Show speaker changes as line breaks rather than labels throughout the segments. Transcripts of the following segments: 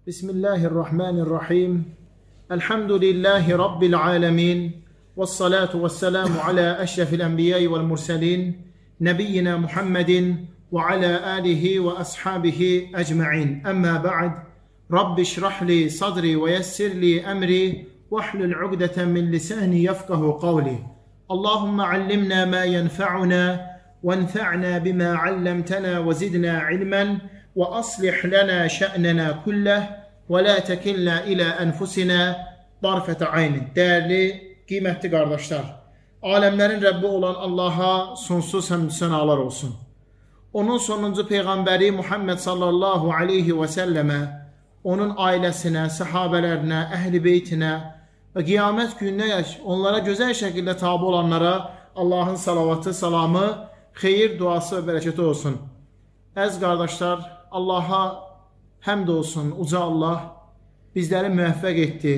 Bismillahirrahmanirrahim. Elhamdülillahi Rabbil alemin. Vessalatu vesselamu ala eşrefil enbiyayı vel murselin. Nebiyyina Muhammedin ve ala alihi ve ashabihi ecma'in. Amma ba'd. Rabbi şrahli sadri ve yessirli emri. Vahlul ugdeten min lisani yefkahu kavli. Allahümme allimna ma yenfa'una. Venfa'na bima allamtana ve zidna ilmen. وأصلح لنا شأننا كله ولا تكلنا إلى أنفسنا طرفة عين. Değerli, kıymetli kardeşler, alemlerin Rabbi olan Allah'a sonsuz hamd senalar olsun. Onun sonuncu peygamberi Muhammed sallallahu aleyhi ve selleme, onun ailesine, sahabelerine, ehli beytine ve kıyamet gününe onlara güzel şekilde tabi olanlara Allah'ın salavatı, salamı, hayır, duası ve bereketi olsun. Əziz kardeşler, Allah'a həmd olsun, uca Allah bizləri müvəffəq etdi,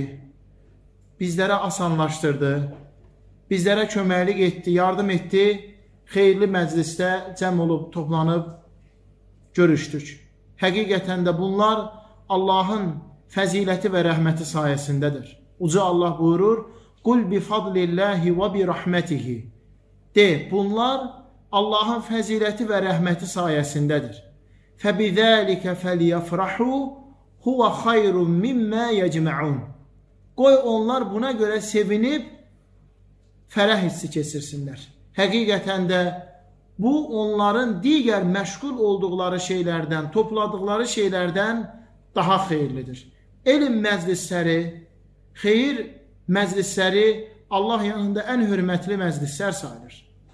bizlərə asanlaşdırdı, bizlərə köməklik etdi, yardım etdi, xeyirli məclisdə cəm olub, toplanıb, görüşdük. Həqiqətən də bunlar Allahın fəziləti və rəhməti sayəsindədir. Uca Allah buyurur, Qul bi fadlillahi və bi rahmetihi. De, bunlar Allahın fəziləti və rəhməti sayəsindədir. فَبِذَٰلِكَ فَلْيَفْرَحُوا هُوَ خَيْرٌ مِمَّا يَجْمَعُونَ. Qoy onlar buna görə sevinib fərəh hissi keçirsinlər. Həqiqətən də bu onların digər məşğul olduqları şeylərdən, topladıqları şeylərdən daha xeyirlidir. Elm məclisləri, xeyir məclisləri Allah yanında ən hörmətli məclislər sayılır.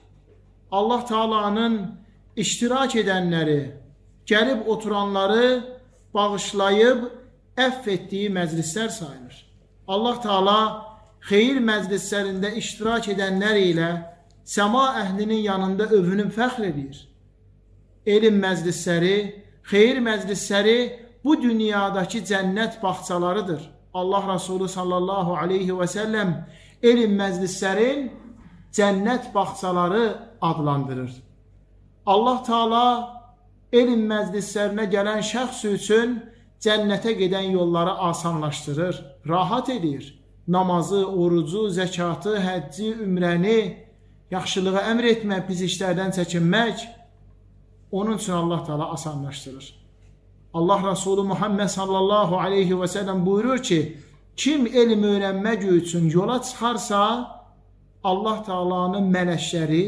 Allah Taala'nın iştirak edənləri, gəlib oturanları bağışlayıb əff etdiyi məclislər sayılır. Allah Taala xeyir məclislərində iştirak edənlər ilə səma əhlinin yanında övünüb fəxr edir. Elm məclisləri, xeyir məclisləri bu dünyadakı cənnət bağçalarıdır. Allah Resulü sallallahu aleyhi və səlləm elm məclislərin cənnət bağçaları adlandırır. Allah Taala elm məclislərinə gələn şəxs üçün cənnətə gedən yolları asanlaşdırır, rahat edir. Namazı, orucu, zəkatı, həcci, ümrəni, yaxşılığı əmr etmək, pis işlərdən çəkinmək, onun üçün Allah Taala asanlaşdırır. Allah Resulü Muhammed sallallahu aleyhi və səlləm buyurur ki, kim elm öyrənmək üçün yola çıxarsa, Allah Taala'nın mələkləri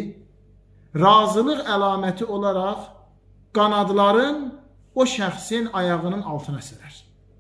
razılıq əlaməti olaraq qanadların o şəxsin ayağının altına sərər.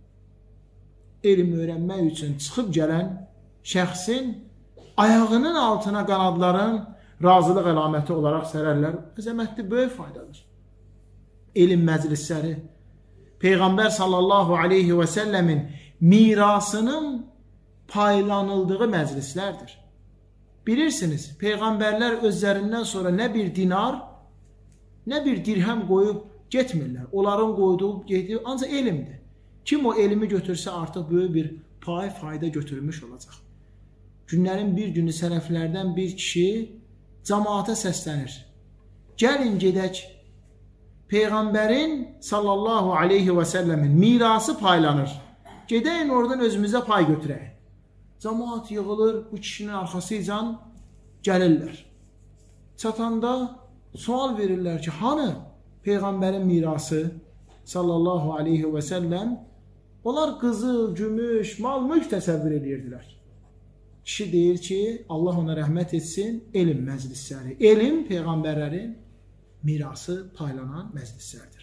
Elm öyrənmək üçün çıxıb gələn şəxsin ayağının altına qanadların razılıq əlaməti olaraq sərərlər. Əzəmətli, böyük faydadır. Elm məclisləri Peyğəmbər sallallahu aleyhi və səlləmin mirasının paylanıldığı məclislərdir. Bilirsiniz, Peyğəmbərlər özlərindən sonra nə bir dinar, nə bir dirhəm qoyub getmirlər. Onların qoyduğu getdiyi ancaq elmdir. Kim o elmi götürsə artıq böyük bir fayda götürmüş olacaq. Günlərin bir günü sələflərdən bir kişi cəmaata səslənir. Gəlin gedək, Peyğəmbərin sallallahu aleyhi və səlləmin mirası paylanır. Gedəyin oradan özümüzə pay götürək. Cəmaat yığılır, bu kişinin arxasıyla gəlirlər. Çatanda sual verirlər ki, hanı Peyğəmbərin mirası sallallahu aleyhi və səlləm? Onlar qızıl, gümüş, mal, mülk təsəvvür edirdilər. Kişi deyir ki, Allah ona rəhmət etsin, elm məclisləri. Elm Peyğəmbərlərin mirası paylanan məclislərdir.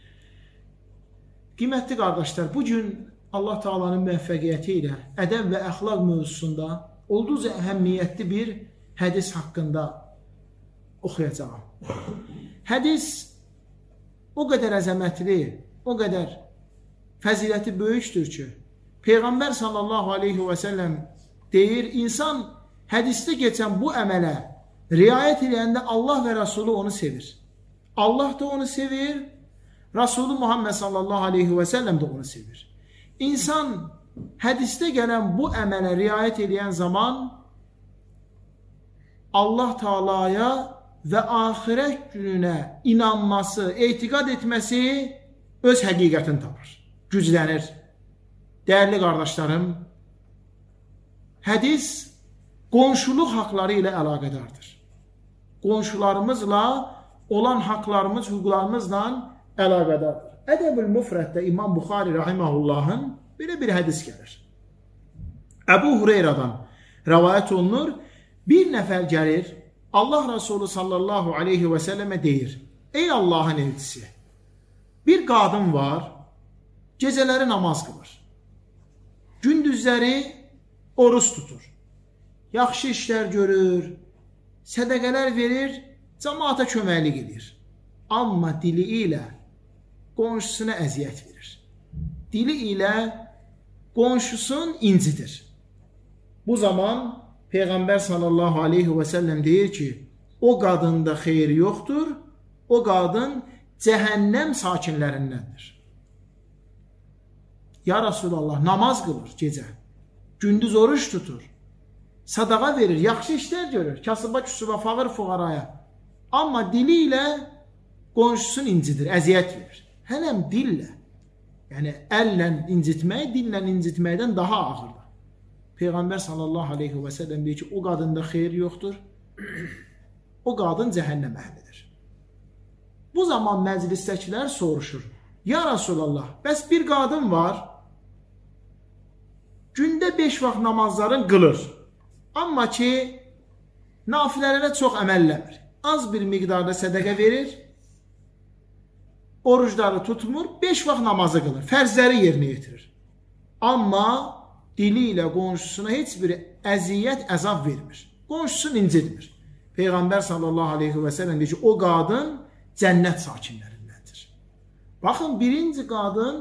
Qiymətli qardaşlar, bugün Allah Taala'nın müvəffəqiyyəti ilə ədəb və əxlaq mövzusunda olduqca əhəmiyyətli bir hədis haqqında oxuyacağam. Hədis o qədər əzəmətli, o qədər fəziləti böyükdür ki, Peyğəmbər sallallahu aleyhi və səlləm deyir, insan hədisdə keçən bu əmələ riayət edəndə Allah və Rasulü onu sevir. Allah da onu sevir, Rasulü Muhammed sallallahu aleyhi və səlləm də onu sevir. İnsan hədisdə gələn bu əmələ riayət edən zaman Allah Taala'ya və axirət gününə inanması, etiqad etməsi öz həqiqətini tapır, güclənir. Dəyərli qardaşlarım, hədis qonşuluq haqları ilə əlaqədardır. Qonşularımızla olan haqlarımız, hüquqlarımızla əlaqədardır. Ədəb-ül Müfrəddə İmam Buxari rahiməhullahın belə bir hədis gəlir. Əbu Hüreyrədən rəvayət olunur, bir nəfər gəlir, Allah Resulü sallallahu aleyhi və səlləmə deyir, ey Allahın elçisi, bir qadın var, gecələri namaz qılır, gündüzləri oruç tutur, yaxşı işlər görür, sədəqələr verir, cəmaata köməklik edir. Amma dili ilə qonşusuna əziyyət verir. Dili ilə qonşusun incidir. Bu zaman Peyğəmbər sallallahu aleyhi və səlləm deyir ki, o qadında xeyri yoxdur, o qadın cəhənnəm sakinlərindəndir. Ya Rasulallah, namaz qılır gecə, gündüz oruç tutur, sadaqa verir, yaxşı işlər görür, kasıba, küsuba, fağır, fuqaraya. Amma dili ilə qonşusun incidir, əziyyət verir. Hələm dillə, yəni əllə incitmək, dillə incitməkdən daha ağırdır. Peyğəmbər sallallahu aleyhi və səlləm deyir ki, o qadında xeyir yoxdur, o qadın cəhənnəm əhlidir. Bu zaman məclisdəkilər soruşur, ya Rasulallah, bəs bir qadın var, gündə 5 vaxt namazların qılır, amma ki, nafilələrə çox əməlləmir, az bir miqdarda sədəqə verir, orucları tutmur, 5 vaxt namazı qılır, fərzləri yerinə yetirir. Amma dili ilə qonşusuna heç bir əziyyət, əzab vermir. Qonşusunu incitmir. Peyğəmbər sallallahu aleyhi və səlləm deyir ki, o qadın cənnət sakinlərindəndir. Baxın, birinci qadın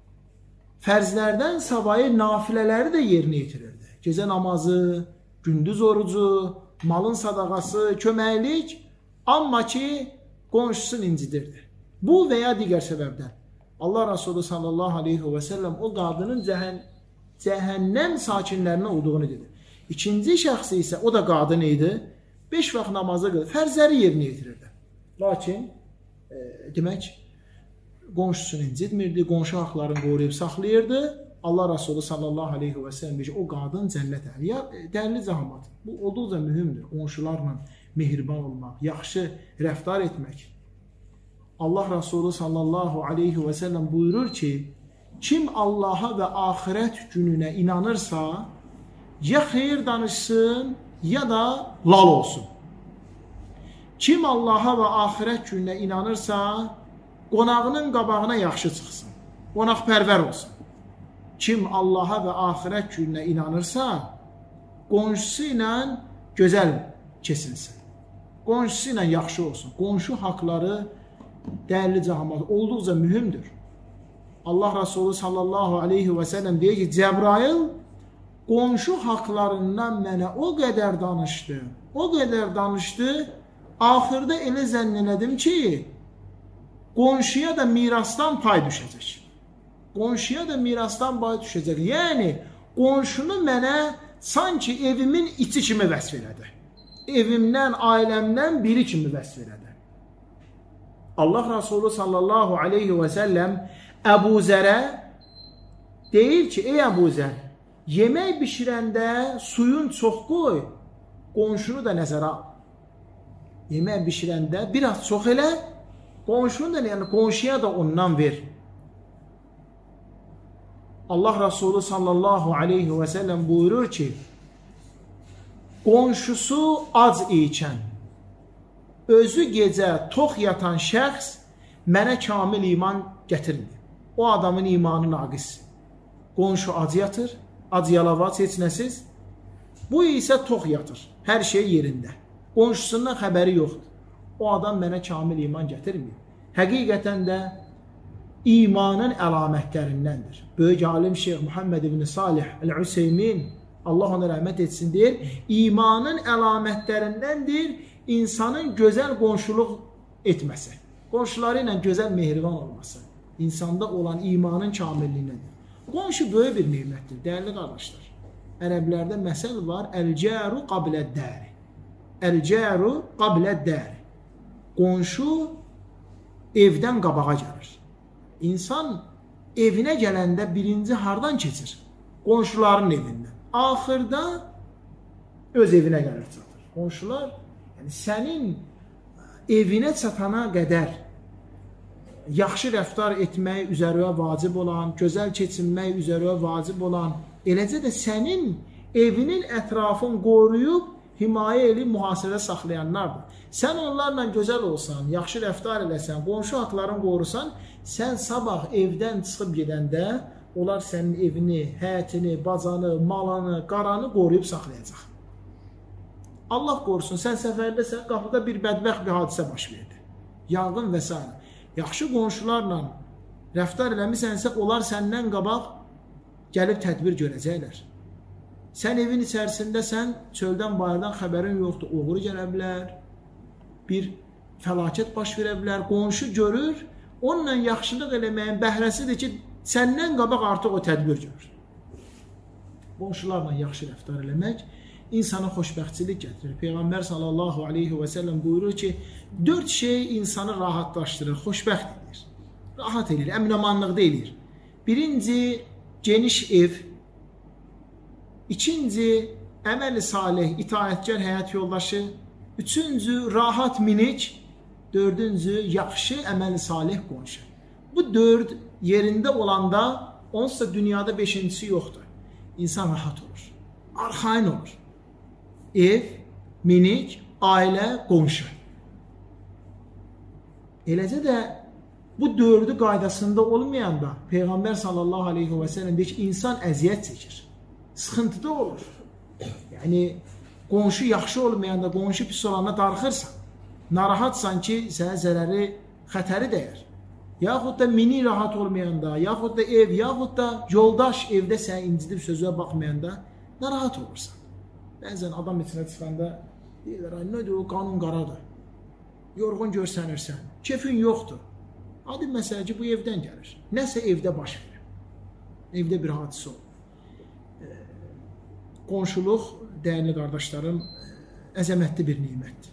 fərzlərdən savayı nafilələri də yerinə yetirirdi. Gecə namazı, gündüz orucu, malın sadaqası, köməklik, amma ki, qonşusunu incidirdi. Bu və ya digər səbəbdən Allah Resulü sallallahu aleyhi və səlləm o qadının cəhənnəm sakinlərinə olduğunu dedi. İkinci şəxsi isə, o da qadın idi, 5 vaxt namazı qılır, fərzləri yerinə yetirirdi. Lakin, demək, qonşusunu incitmirdi, qonşu haqlarını qoruyub saxlayırdı. Allah Resulü sallallahu aleyhi və səlləm deyir ki, o qadın cənnət əhli. Dəyərli cəmaət, bu olduqca mühümdür. Qonşularla mehriban olmaq, yaxşı rəftar etmək. Allah Resulü sallallahu aleyhi və səlləm buyurur ki, kim Allaha və axirət gününə inanırsa, ya xeyir danışsın, ya da lal olsun. Kim Allaha və axirət gününə inanırsa, qonağının qabağına yaxşı çıxsın, qonaqpərvər olsun. Kim Allaha və axirət gününə inanırsa, qonşusu ilə gözəl kesilsin, qonşusu ilə yaxşı olsun. Qonşu haqları, dəyərli cəmaət, olduqca mühümdür. Allah Resulü sallallahu aleyhi və səlləm deyir ki, Cəbrail qonşu haqlarından mənə o qədər danışdı, axırda elə zənn elədim ki, qonşuya da mirasdan pay düşəcək. Qonşuya da mirasdan pay düşəcək. Yəni, qonşunu mənə sanki evimin içi kimi vəsf elədi. Evimdən, ailəmdən biri kimi vəsf elədi. Allah Resulü sallallahu aleyhi və səlləm Əbu Zərə deyir ki, ey Əbu Zər, yemək bişirəndə suyun çox qoy, qonşunu da nəzərə al. Yemək bişirəndə biraz çox elə, qonşunu da, yəni qonşuya da ondan ver. Allah Resulü sallallahu aleyhi və səlləm buyurur ki, qonşusu ac ikən, özü gecə tox yatan şəxs mənə kamil iman gətirmir. O adamın imanı naqisdir. Qonşu ac yatır, ac yalavac, heç nəsiz. Bu isə tox yatır, hər şey yerində. Qonşusundan xəbəri yoxdur. O adam mənə kamil iman gətirmir. Həqiqətən də imanın əlamətlərindəndir. Böyük alim Şeyx Muhammed ibn Salih Əl-Üseymin, Allah ona rəhmət etsin, deyir, imanın əlamətlərindəndir insanın gözəl qonşuluq etməsi, qonşuları ilə gözəl mehriban olması, insanda olan imanın kamilliyinədir. Qonşu böyük bir nimətdir, dəyərli qardaşlar. Ərəblərdə məsəl var, əl-cəru qabləd-dəri. Əl-cəru qabləd-dəri. Qonşu evdən qabağa gəlir. İnsan evinə gələndə birinci hardan keçir? Qonşuların evindən. Axırda öz evinə gəlir çatır. Qonşular, yəni sənin evinə çatana qədər yaxşı rəftar etmək üzərə vacib olan, gözəl keçinmək üzərə vacib olan, eləcə də sənin evinin ətrafını qoruyub, himayə elib, mühasirədə saxlayanlardır. Sən onlarla gözəl olsan, yaxşı rəftar eləsən, qonşu haqlarını qorusan, sən sabah evdən çıxıb gedəndə onlar sənin evini, həyətini, bacanı, malını, qaranı qoruyub saxlayacaq. Allah qorusun, sən səfərdəsən, qapıda bir bədbəxt bir hadisə baş verdi. Yanğın və s. Yaxşı qonşularla rəftar eləmisənsə, onlar səndən qabaq gəlib tədbir görəcəklər. Sən evin içərisindəsən, çöldən, bayırdan xəbərin yoxdur, uğur gələ bilər, bir fəlakət baş verə bilər, qonşu görür, onunla yaxşılıq eləməyin bəhrəsidir ki, səndən qabaq artıq o tədbir görür. Qonşularla yaxşı rəftar eləmək insana xoşbəxtçilik gətirir. Peyğəmbər sallallahu aleyhi və səlləm buyurur ki, 4 şey insanı rahatlaşdırır, xoşbəxt edir, rahat edir, əminamanlıqda edir. Birinci, geniş ev. İkinci, əməli salih, itaətkar həyat yoldaşı. Üçüncü, rahat minik. Dördüncü, yaxşı əməli salih qonşu. Bu 4 yerində olanda, onsuz dünyada 5-incisi yoxdur. İnsan rahat olur, arxain olur. Ev, minik, ailə, qonşu. Eləcə də bu 4'ü qaydasında olmayanda Peyğəmbər sallallahu aleyhi və səlləm deyir ki, insan əziyyət çəkir, sıxıntıda olur. Yəni, qonşu yaxşı olmayanda, qonşu pis olanda darıxırsan, narahatsan ki, sənə zərəri, xətəri dəyər. Yaxud da mini rahat olmayanda, yaxud da ev, yaxud da yoldaş evdə səni incidib sözüə baxmayanda narahat olursan. Bəzən adam içinə çıxanda deyirlər, nədir o, qanun qaradır, yorğun görsənirsən, kefin yoxdur. Adi məsələ ki, bu evdən gəlir. Nəsə evdə baş verir. Evdə bir hadisə olur. Qonşuluq, dəyərli qardaşlarım, əzəmətli bir nimətdir.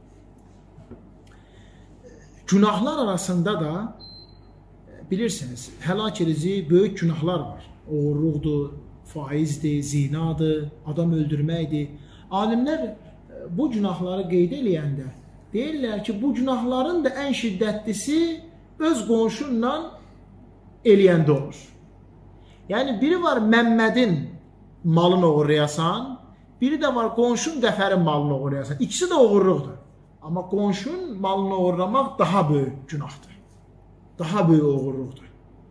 Günahlar arasında da bilirsiniz, həlak edici böyük günahlar var. Oğurluqdur, faizdir, zinadır, adam öldürməkdir. Alimlər bu günahları qeyd eləyəndə deyirlər ki, bu günahların da ən şiddətlisi öz qonşunla eləyəndə olur. Yəni, biri var Məmmədin malını oğurlayasan, biri də var qonşun Qəfərin malını oğurlayasan. İkisi də oğurluqdur. Amma qonşun malını oğurlamaq daha böyük günahdır. Daha böyük oğurluqdur.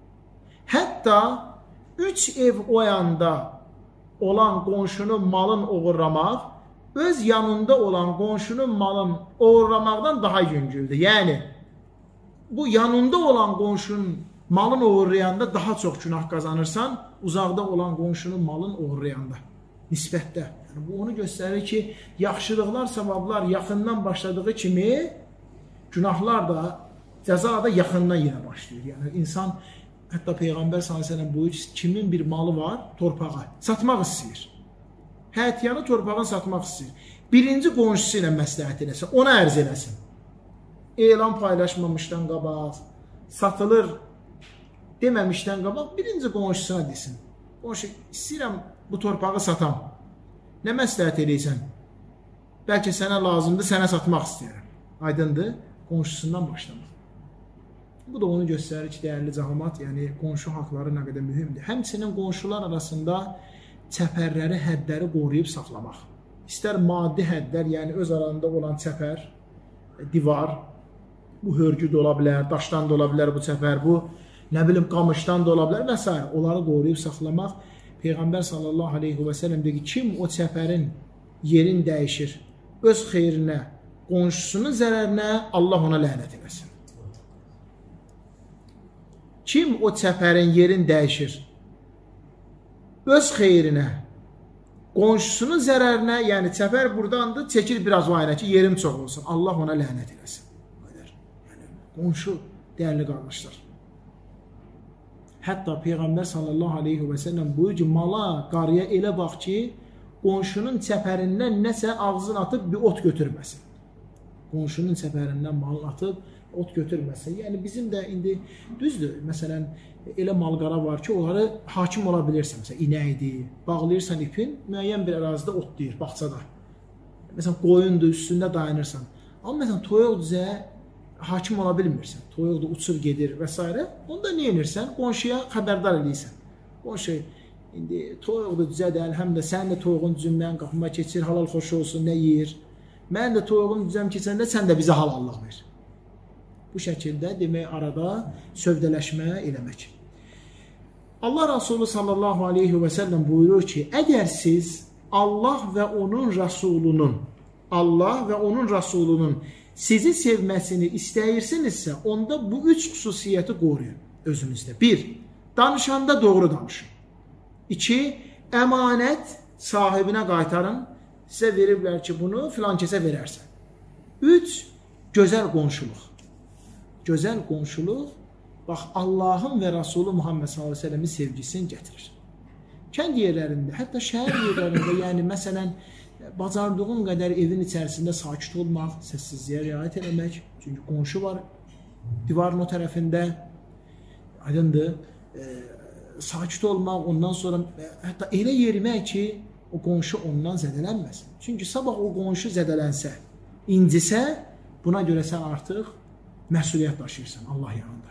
Hətta 3 ev o yanda olan qonşunun malını oğurlamaq, öz yanında olan qonşunun malını oğurlamaqdan daha yüngüldür. Yəni, bu yanında olan qonşunun malını oğurlayanda daha çox günah qazanırsan, uzaqda olan qonşunun malını oğurlayanda, nisbətdə. Yəni, bu onu göstərir ki, yaxşılıqlar, savablar yaxından başladığı kimi, günahlar da, cəza da yaxından yenə başlayır. Yəni, insan, hətta Peyğəmbər s.ə.v buyur, kimin bir malı var, torpağa, satmaq istəyir. Həyətyanı torpağını satmaq istəyir. Birinci qonşusu ilə məsləhət eləsin, ona ərz eləsin. Elan paylaşmamışdan qabaq, satılır deməmişdən qabaq, birinci qonşusuna desin. Qonşu, istəyirəm bu torpağı satam. Nə məsləhət eləysən? Bəlkə sənə lazımdır, sənə satmaq istəyirəm. Aydındır, qonşusundan başlamaq. Bu da onu göstərir ki, dəyərli cəmaət, yəni qonşu haqları nə qədər mühümdür. Həmçinin qonşular arasında çəpərləri, hədləri qoruyub saxlamaq. İstər maddi hədlər, yəni öz arasında olan çəpər, divar, bu hörgü də ola bilər, daşdan da ola bilər bu çəpər, bu, nə bilim, qamışdan da ola bilər və s. Onları qoruyub saxlamaq. Peyğəmbər sallallahu aleyhi və səlləm deyir ki, kim o çəpərin yerin dəyişir, öz xeyrinə, qonşusunun zərərinə, Allah ona lənət eləsin. Kim o çəpərin yerin dəyişir, öz xeyrinə, qonşusunun zərərinə, yəni çəpər buradandır, çəkir biraz vayına ki, yerim çox olsun, Allah ona lənət eləsin. Yəni, qonşu, dəyərli qardaşlar. Hətta Peyğəmbər sallallahu aleyhi və səlləm buyur ki, mala, qarıya elə bax ki, qonşunun çəpərindən nəsə ağzını atıb bir ot götürməsin. Qonşunun çəpərindən malını atıb ot götürməsin. Yəni bizim də indi düzdür. Məsələn, elə malqara var ki, onları hakim ola bilirsən. Məsələn, inəkdir, bağlayırsan ipin, müəyyən bir ərazidə otlayır, bağçada. Məsələn, qoyundur, üstündə dayanırsan. Amma məsələn, toyuq düzə hakim ola bilmirsən. Toyuq da uçur gedir və s. Onda nə edirsən? Qonşuya xəbərdar edirsən. Qonşu, indi toyuq da düzədir, həm də sən də toyuğun düzündən qapıma keçir, halal xoş olsun, nə yeyir. Mən də toyuğun düzəm keçəndə sən də bizə halallıq ver. Bu şəkildə demək arada sövdələşmə eləmək. Allah Rasulü sallallahu aleyhi və səlləm buyurur ki, əgər siz Allah və onun Rasulunun sizi sevməsini istəyirsinizsə, onda bu üç xüsusiyyəti qoruyun özünüzdə. 1. Danışanda doğru danışın. 2. Əmanət sahibinə qaytarın. Sizə veriblər ki, bunu filan kəsə verərsən. 3. Gözəl qonşuluq. Gözəl qonşuluq, bax, Allahın və Rasulü Muhammed s.ə.v-in sevgisini gətirir. Kənd yerlərində, hətta şəhər yerlərində, yəni məsələn, bacardığın qədər evin içərisində sakit olmaq, səssizliyə riayət eləmək, çünki qonşu var, divarın o tərəfində, aydındır, sakit olmaq, ondan sonra hətta elə yerimək ki, o qonşu ondan zədələnməsin. Çünki sabah o qonşu zədələnsə, incisə, buna görə sən artıq məsuliyyət daşıyırsan Allah yanında.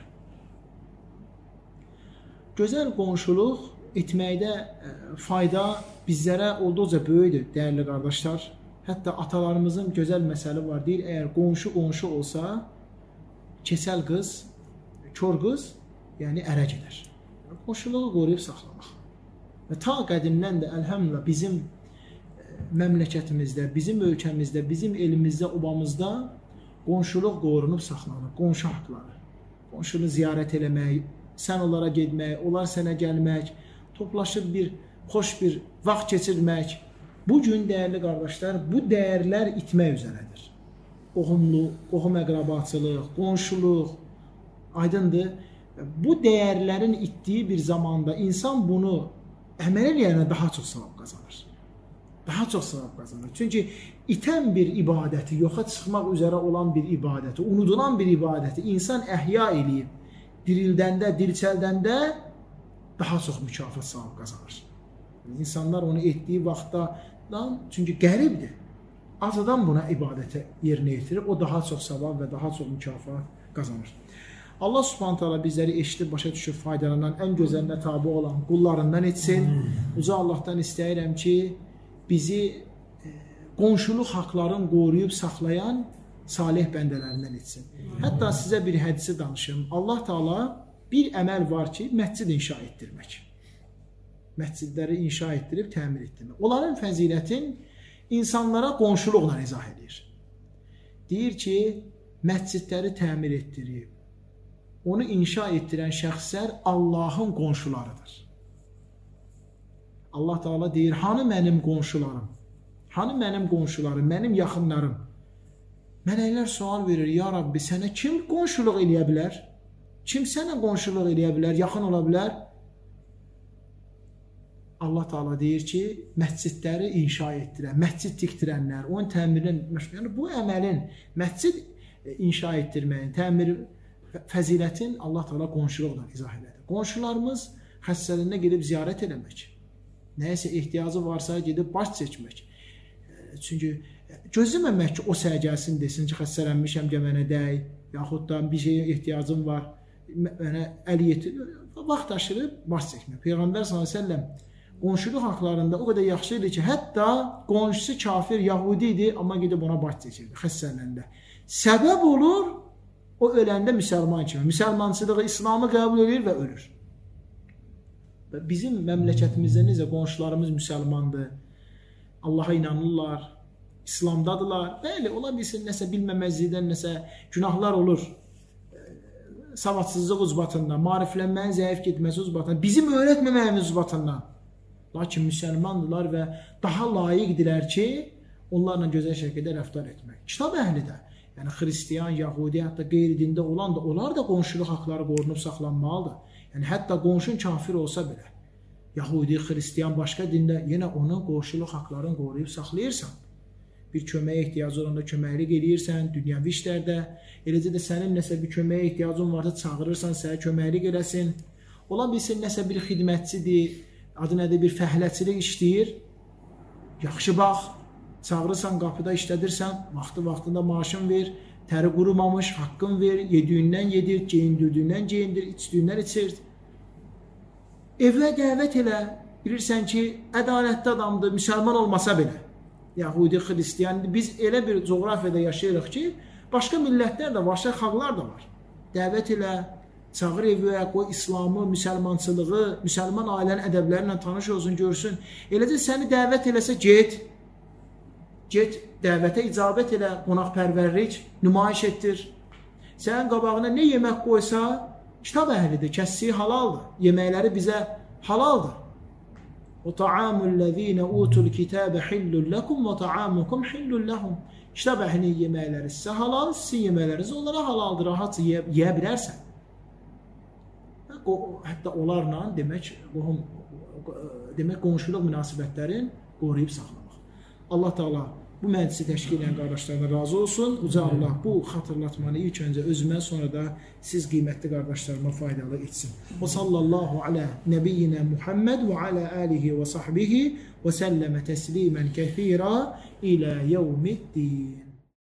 Gözəl qonşuluq etməkdə fayda bizlərə olduqca böyükdür, dəyərli qardaşlar. Hətta atalarımızın gözəl məsəli var, deyir, əgər qonşu olsa, keçəl qız, kör qız, yəni ərə gedər. Qonşuluğu qoruyub saxlamaq. Və ta qədimdən də əlhəmdülillah bizim məmləkətimizdə, bizim ölkəmizdə, bizim elimizdə, obamızda qonşuluq qorunub saxlanır, qonşu haqları. Qonşunu ziyarət eləmək, sən onlara getmək, onlar sənə gəlmək, toplaşıb xoş bir vaxt keçirmək. Bugün, dəyərli qardaşlar, bu dəyərlər itmək üzərədir. Qohum əqrabaçılıq, qonşuluq, aydındır. Bu dəyərlərin itdiyi bir zamanda insan bunu əməl eləyənə daha çox savab qazanır. Daha çox savab qazanır. Çünki itən bir ibadəti, yoxa çıxmaq üzərə olan bir ibadəti, unudulan bir ibadəti insan əhya eləyib, dirildəndə, dirçəldəndə daha çox mükafat savab qazanır. İnsanlar onu etdiyi vaxtdan, çünki qəribdir. Az adam buna ibadətə yerinə yetirir, o daha çox savab və daha çox mükafat qazanır. Allah Subhanahu taala bizləri eşidib, başa düşüb, faydalanan, ən gözəlinə tabi olan qullarından etsin. Uca Allahdan istəyirəm ki, bizi qonşuluq haqlarını qoruyub saxlayan salih bəndələrindən etsin. Hətta sizə bir hədisi danışım. Allah Taala bir əməl var ki, məscid inşa etdirmək. Məscidləri inşa etdirib təmir etdirmək. Onların fəzilətin insanlara qonşuluqla izah edir. Deyir ki, məscidləri təmir etdirib, onu inşa etdirən şəxslər Allahın qonşularıdır. Allah Taala deyir, hanı mənim qonşularım? Hanı mənim qonşularım, mənim yaxınlarım? Mələklər sual verir, ya Rabbi, sənə kim qonşuluq eləyə bilər? Kim sənə qonşuluq eləyə bilər, yaxın ola bilər? Allah Taala deyir ki, məscidləri inşa etdirən, məscid tikdirənlər, onun təmirin, yəni bu əməlin, məscid inşa etdirməyin, təmir fəzilətin Allah Taala qonşuluqla izah edir. Qonşularımız xəstəliyinə gedib ziyarət eləmək, nəyəsə ehtiyacı varsa gedib baş çəkmək. Çünki gözləməmək ki, o sənə gəlsin, desin ki, xəstələnmişəm, gəl mənə dəy, yaxud da bir şeyə ehtiyacım var, mənə əl yetir, vaxt aşırıb baş çəkmək. Peyğəmbər s.ə.v qonşuluq haqlarında o qədər yaxşı idi ki, hətta qonşusu kafir, yahudi idi, amma gedib ona baş çəkirdi xəstələnəndə. Səbəb olur, o öləndə müsəlman kimi, müsəlmançılığı, İslamı qəbul edir və ölür. Bizim məmləkətimizdə necə qonşularımız müsəlmandır, Allaha inanırlar, İslamdadılar. Bəli, ola bilsin, nəsə bilməməzlikdən, nəsə günahlar olur. Savadsızlıq uzbatından, mariflənməyin zəif getməsi uzbatından, bizim öyrətməməyimiz uzbatından. Lakin müsəlmandırlar və daha layiqdirlər ki, onlarla gözəl şəkildə rəftar etmək. Kitab əhli də, yəni xristiyan, yahudi, hətta qeyri-dində olan da, onlar da qonşuluq haqları qorunub saxlanmalıdır. Yəni hətta qonşun kafir olsa belə, yahudi, xristiyan, başqa dində yenə onun qonşuluq haqlarını qoruyub saxlayırsan. bir köməyə ehtiyacı olanda köməklik eləyirsən, dünyəvi işlərdə. Eləcə də sənin nəsə bir köməyə ehtiyacın varsa çağırırsan, sənə köməklik eləsin. Ola bilsin nəsə bir xidmətçidir, adı nədir, bir fəhləçilik işləyir. Yaxşı bax, çağırırsan, qapıda işlədirsən, vaxtında maaşın ver, təri qurumamış, haqqın ver, yediyindən yedir, geyindirdiyindən geyindir, içdiyindən içir. Evə dəvət elə, bilirsən ki, ədalətli adamdır, müsəlman olmasa belə. Yahudi, Xristiyan, biz elə bir coğrafiyada yaşayırıq ki, başqa millətlər də var, xalqlar da var. Dəvət elə, çağır evə, qoy İslamı, müsəlmançılığı, müsəlman ailənin ədəblərlə tanış olsun, görsün. Eləcə səni dəvət eləsə, get, dəvətə icabət elə, qonaqpərvərlik, nümayiş etdir. Sənin qabağına nə yemək qoysa, kitab əhlidir, kəsdiyi halaldır, yeməkləri bizə halaldır. وَطَعَامُ الَّذ۪ينَ اُوتُوا الْكِتَابَ حِلٌّ لَكُمْ وَطَعَامُكُمْ حِلٌّ لَهُمْ. Kitab əhlinin yeməkləri sizə halal, sizin yeməkləriniz onlara halaldır, rahat yeyə bilərsən. Hətta onlarla demək qonşuluq münasibətlərin qoruyub saxlamaq. Allah Teala bu məclisi təşkil edən qardaşlarına razı olsun. Uca Allah bu xatırlatmanı ilk öncə özümə, sonra da siz qiymətli qardaşlarıma faydalı etsin. Və sallallahu alə nəbiyyinə Muhammed və alə alihi və sahbihi və səlləmə təslimən kəthira ilə yevmiddin.